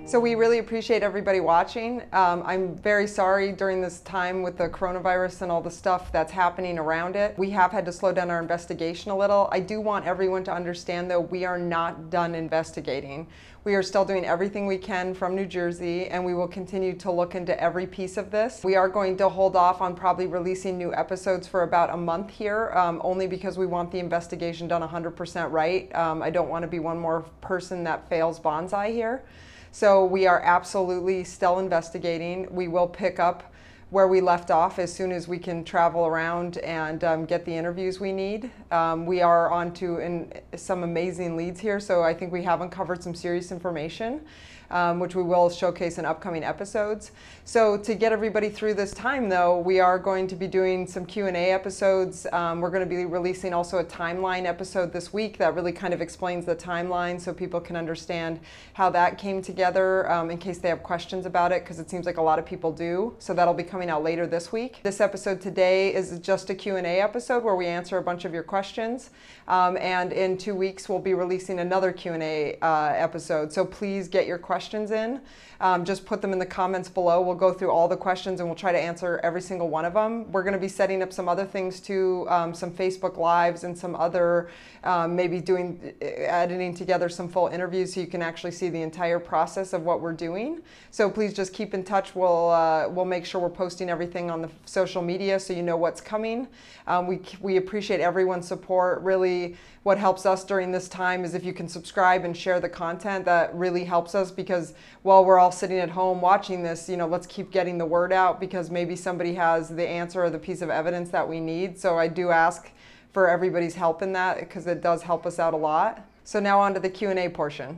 So we really appreciate everybody watching. I'm very sorry during this time with the coronavirus and all the stuff that's happening around it. We have had to slow down our investigation a little. I do want everyone to understand, though, we are not done investigating. We are still doing everything we can from New Jersey, and we will continue to look into every piece of this. We are going to hold off on probably releasing new episodes for about a month here, only because we want the investigation done 100% right. I don't want to be one more person that fails Bonsai here. So we are absolutely still investigating. We will pick up where we left off as soon as we can travel around and get the interviews we need. We are on to some amazing leads here, so I think we have uncovered some serious information, which we will showcase in upcoming episodes. So to get everybody through this time, though, we are going to be doing some Q&A episodes. We're going to be releasing also a timeline episode this week that really kind of explains the timeline so people can understand how that came together in case they have questions about it, because it seems like a lot of people do. So that'll be coming out later this week. This episode today is just a Q&A episode where we answer a bunch of your questions. And in 2 weeks, we'll be releasing another Q&A episode. So please get your questions in. Just put them in the comments below. We'll go through all the questions and we'll try to answer every single one of them. We're going to be setting up some other things too, some Facebook Lives and some other, maybe editing together some full interviews so you can actually see the entire process of what we're doing. So please just keep in touch. We'll make sure we're posting everything on the social media so you know what's coming. We appreciate everyone's support. Really, what helps us during this time is if you can subscribe and share the content. That really helps us, because while we're all sitting at home watching this, let's keep getting the word out, because maybe somebody has the answer or the piece of evidence that we need. So I do ask for everybody's help in that, because it does help us out a lot. So now on to the Q&A portion.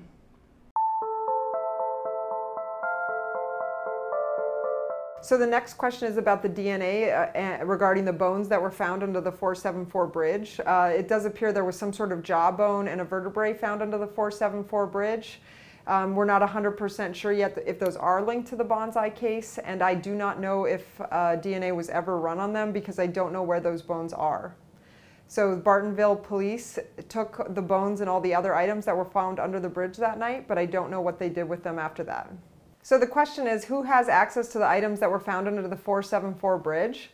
So the next question is about the DNA regarding the bones that were found under the 474 bridge. It does appear there was some sort of jawbone and a vertebrae found under the 474 bridge. We're not 100% sure yet if those are linked to the Bonsai case, and I do not know if DNA was ever run on them, because I don't know where those bones are. So Bartonville police took the bones and all the other items that were found under the bridge that night, but I don't know what they did with them after that. So the question is, who has access to the items that were found under the 474 bridge?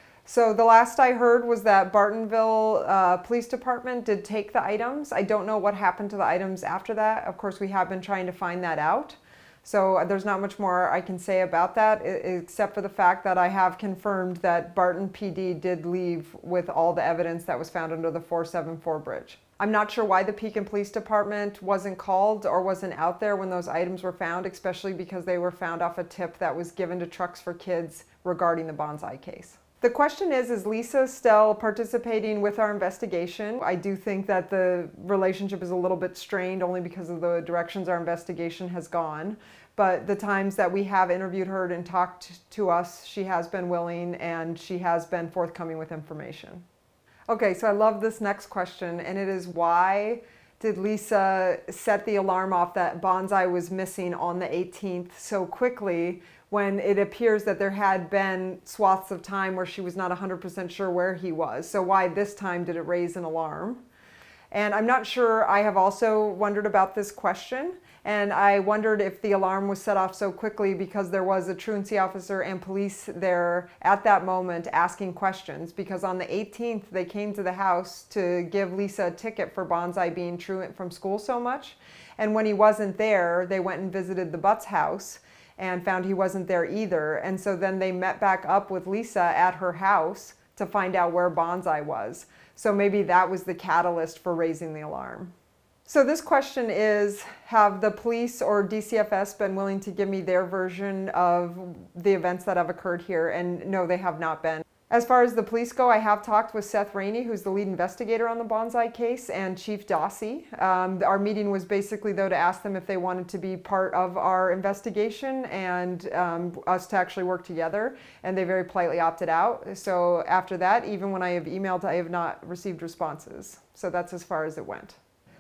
So the last I heard was that Bartonville Police Department did take the items. I don't know what happened to the items after that. Of course, we have been trying to find that out. So there's not much more I can say about that, except for the fact that I have confirmed that Barton PD did leave with all the evidence that was found under the 474 bridge. I'm not sure why the Pekin Police Department wasn't called or wasn't out there when those items were found, especially because they were found off a tip that was given to Trucks for Kids regarding the Bonsai case. The question is Lisa still participating with our investigation? I do think that the relationship is a little bit strained, only because of the directions our investigation has gone. But the times that we have interviewed her and talked to us, she has been willing and she has been forthcoming with information. Okay, so I love this next question, and it is, why did Lisa set the alarm off that Bonsai was missing on the 18th so quickly, when it appears that there had been swaths of time where she was not 100% sure where he was? So why this time did it raise an alarm? And I'm not sure. I have also wondered about this question, and I wondered if the alarm was set off so quickly because there was a truancy officer and police there at that moment asking questions, because on the 18th they came to the house to give Lisa a ticket for Bonsai being truant from school so much, and when he wasn't there, they went and visited the Butts house and found he wasn't there either. And so then they met back up with Lisa at her house to find out where Bonsai was. So maybe that was the catalyst for raising the alarm. So this question is, have the police or DCFS been willing to give me their version of the events that have occurred here? And no, they have not been. As far as the police go, I have talked with Seth Rainey, who's the lead investigator on the Bonsai case, and Chief Dossie. Our meeting was basically, though, to ask them if they wanted to be part of our investigation and us to actually work together, and they very politely opted out. So after that, even when I have emailed, I have not received responses. So that's as far as it went.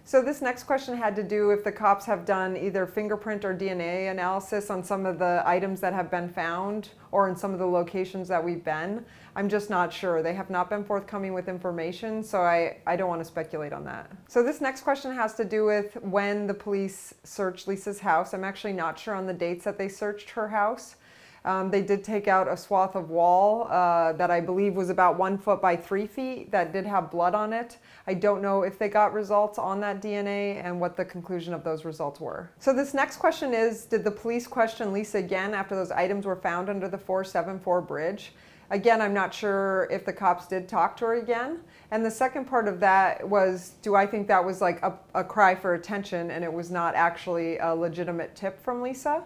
So this next question had to do if the cops have done either fingerprint or DNA analysis on some of the items that have been found or in some of the locations that we've been. I'm just not sure. They have not been forthcoming with information, so I don't want to speculate on that. So this next question has to do with when the police searched Lisa's house. I'm actually not sure on the dates that they searched her house. They did take out a swath of wall that I believe was about 1 foot by 3 feet that did have blood on it. I don't know if they got results on that DNA and what the conclusion of those results were. So this next question is, did the police question Lisa again after those items were found under the 474 bridge? Again, I'm not sure if the cops did talk to her again. And the second part of that was, do I think that was like a cry for attention and it was not actually a legitimate tip from Lisa?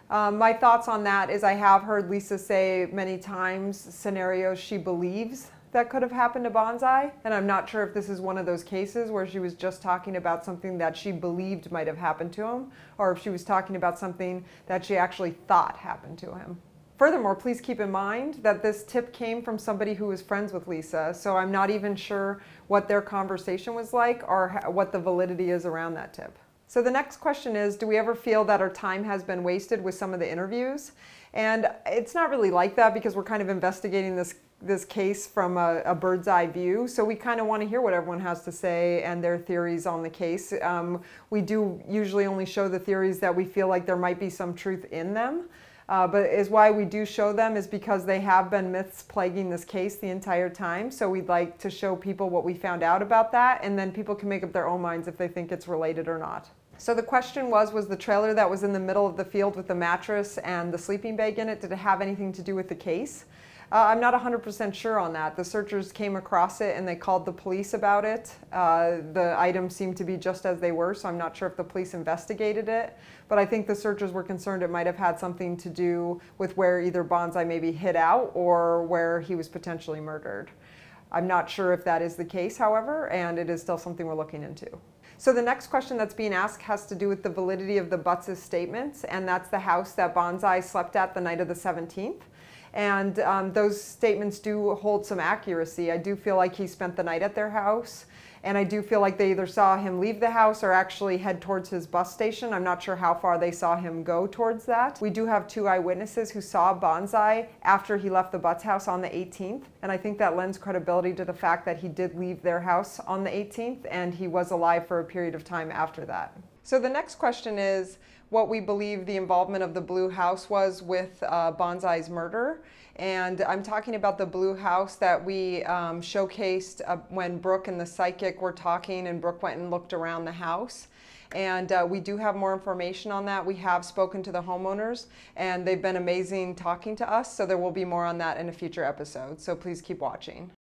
My thoughts on that is I have heard Lisa say many times scenarios she believes that could have happened to Bonsai, and I'm not sure if this is one of those cases where she was just talking about something that she believed might have happened to him, or if she was talking about something that she actually thought happened to him. Furthermore, please keep in mind that this tip came from somebody who was friends with Lisa, so I'm not even sure what their conversation was like or what the validity is around that tip. So the next question is, do we ever feel that our time has been wasted with some of the interviews? And it's not really like that because we're kind of investigating this case from a bird's eye view. So we kind of want to hear what everyone has to say and their theories on the case. We do usually only show the theories that we feel like there might be some truth in them. But is why we do show them is because they have been myths plaguing this case the entire time. So we'd like to show people what we found out about that, and then people can make up their own minds if they think it's related or not. So the question was the trailer that was in the middle of the field with the mattress and the sleeping bag in it, did it have anything to do with the case? I'm not 100% sure on that. The searchers came across it and they called the police about it. The items seemed to be just as they were, so I'm not sure if the police investigated it. But I think the searchers were concerned it might have had something to do with where either Bonsai maybe hid out or where he was potentially murdered. I'm not sure if that is the case, however, and it is still something we're looking into. So the next question that's being asked has to do with the validity of the Butts' statements, and that's the house that Bonsai slept at the night of the 17th. And those statements do hold some accuracy. I do feel like he spent the night at their house, and I do feel like they either saw him leave the house or actually head towards his bus station. I'm not sure how far they saw him go towards that. We do have 2 eyewitnesses who saw Bonsai after he left the Butts house on the 18th, and I think that lends credibility to the fact that he did leave their house on the 18th and he was alive for a period of time after that. So the next question is what we believe the involvement of the Blue House was with Bonsai's murder. And I'm talking about the Blue House that we showcased when Brooke and the psychic were talking and Brooke went and looked around the house. And we do have more information on that. We have spoken to the homeowners and they've been amazing talking to us. So there will be more on that in a future episode. So please keep watching.